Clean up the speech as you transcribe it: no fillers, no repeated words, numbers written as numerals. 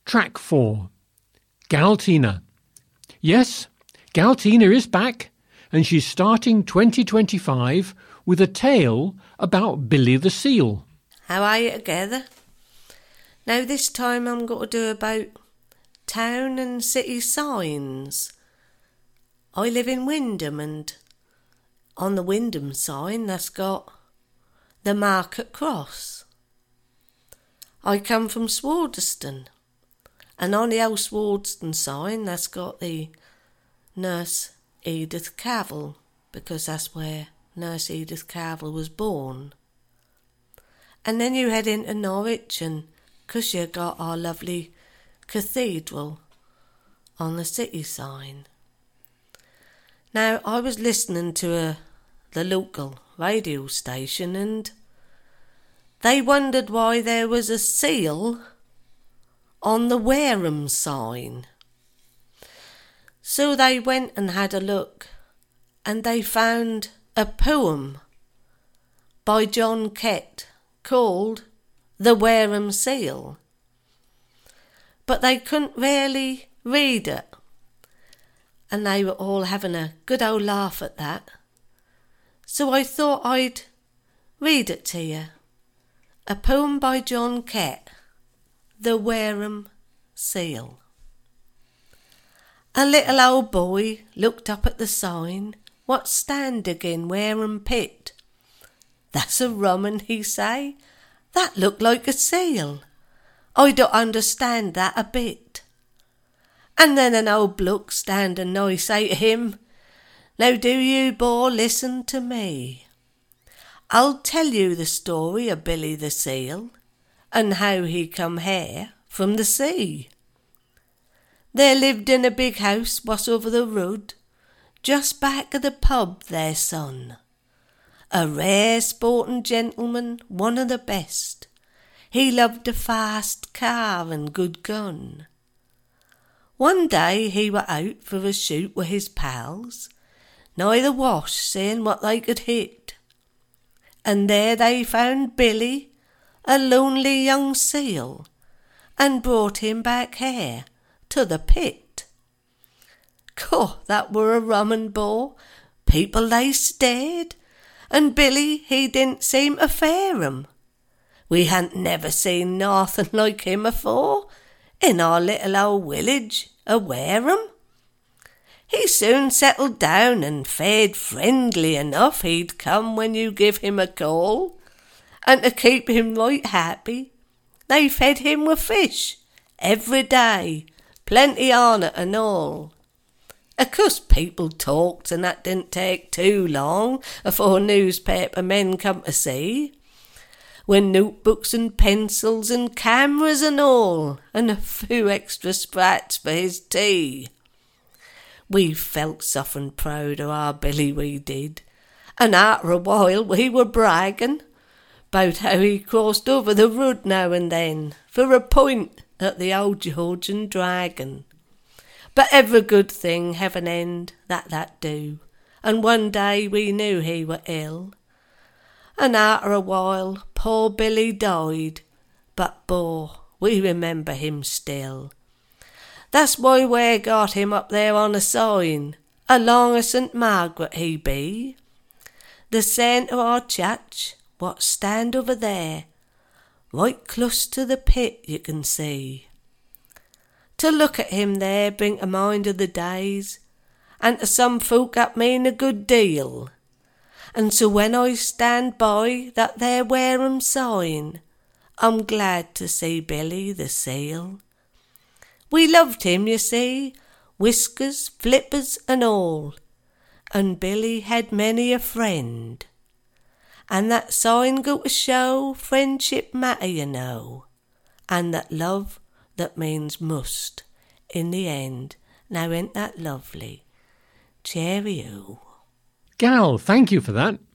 Track 4. Galtina. Yes, Galtina is back, and she's starting 2025 with a tale about Billy the Seal. How are you together? Now this time I'm going to do about town and city signs. I live in Wymondham, and on the Wymondham sign that's got the Market Cross. I come from Swardeston, and on the old Swardeston sign that's got the Nurse Edith Cavell, because that's where Nurse Edith Cavell was born. And then you head into Norwich, and because you got our lovely cathedral on the city sign. Now, I was listening to the local radio station, and they wondered why there was a seal on the Wareham sign. So they went and had a look, and they found a poem by John Kett called The Wareham Seal. But they couldn't really read it, and they were all having a good old laugh at that. So I thought I'd read it to you. A poem by John Kett, The Wareham Seal. A little old boy looked up at the sign, what stand agin Wareham Pit. That's a rum 'un, he say. That looked like a seal. I don't understand that a bit. And then an old bloke standing nigh say to him, Now do you, boy, listen to me. I'll tell you the story of Billy the Seal, and how he come here from the sea. There lived in a big house what's over the road, just back of the pub there, son. A rare sporting gentleman, one of the best. He loved a fast car and good gun. One day he were out for a shoot with his pals, nigh the wash, seeing what they could hit. And there they found Billy, a lonely young seal, and brought him back here to the pit. Goh, that were a rum 'un, boy. People they stared, and Billy he didn't seem to fare 'em. We hadn't never seen nothing like him afore in our little old village of Wareham. He soon settled down and fared friendly enough he'd come when you give him a call, and to keep him right happy, they fed him with fish every day, plenty on it and all. Of course people talked, and that didn't take too long afore newspaper men come to see, with notebooks and pencils and cameras and all, and a few extra sprats for his tea. We felt soft proud of our Billy, we did, and after a while we were bragging about how he crossed over the road now and then for a pint at the old George and Dragon. But every good thing have an end, that do, and one day we knew he were ill. And after a while poor Billy died, but we remember him still. That's why we got him up there on a sign, along of St. Margaret he be. The saint of our church, what stand over there, right close to the pit you can see. To look at him there bring to mind of the days, and to some folk that mean a good deal. And so when I stand by that there Wareham sign, I'm glad to see Billy the Seal. We loved him, you see, whiskers, flippers and all, and Billy had many a friend. And that sign go to show friendship matter, you know, and that love that means must in the end. Now ain't that lovely? Cheerio. Gal, thank you for that.